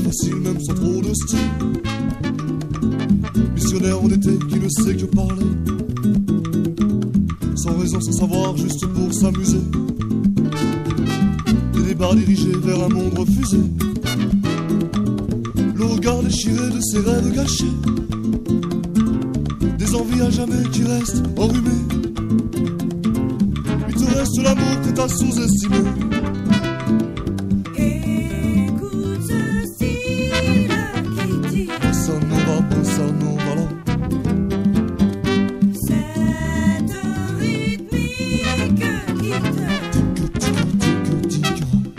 facile même sans trop de style. Missionnaire en été qui ne sait que parler, sans raison, sans savoir, juste pour s'amuser. Des débats dirigés vers un monde refusé, le regard déchiré de ses rêves gâchés, des envies à jamais qui restent enrhumées. Il te reste l'amour que t'as sous-estimé. Écoute ce style qui dit Bossa nova là. cette rythmique qui te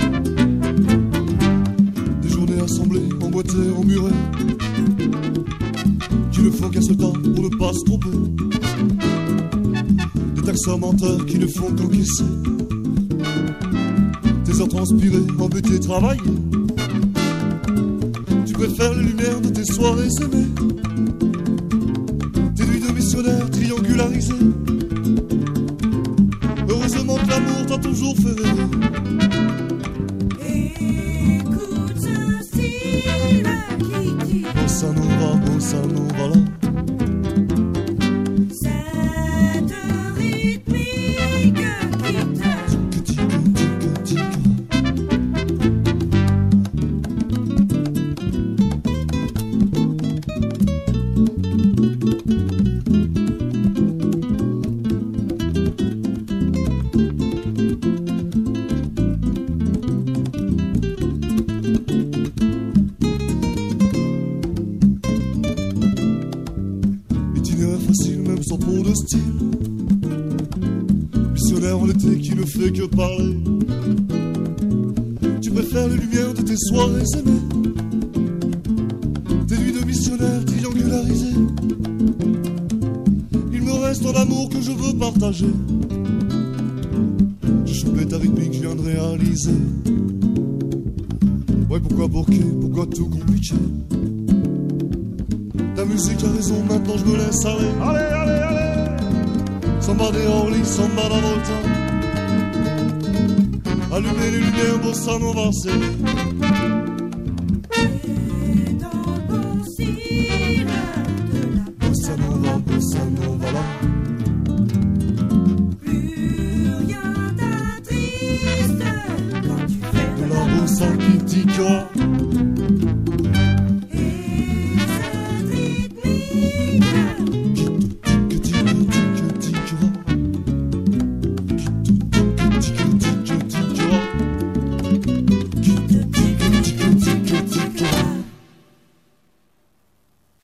Des journées assemblées, emboîtées, emmurées, qui ne font qu'un seul temps pour ne pas se tromper. Des taxeurs menteurs qui ne font qu'encaisser. Tes heures transpirées, embêtées, travaillées. Tu préfères les lumières de tes soirées aimées, tes nuits de missionnaire triangularisées. Heureusement que l'amour t'a toujours fait rêver. écoute ce style qui dit Bossa nova là. cette rythmique qui te Itinéraire facile même sans trop de style, missionnaire en été qui ne fait que parler. Tu préfères les lumières de tes soirées aimées, tes nuits de missionnaire triangularisées. Il me reste un amour que je veux partager. J'ai chopé ta rythmique, je viens de réaliser. Ouais, pourquoi borquer, pourquoi tout compliquer? Ta musique a raison, maintenant je me laisse aller. Allez, allez, allez. Samba de Orly, samba da Volta. Allumez les lumières, bossa nova, c'est est dans le bon style de bossa nova là. plus rien d'attriste quand tu fais De la bossa qui t'y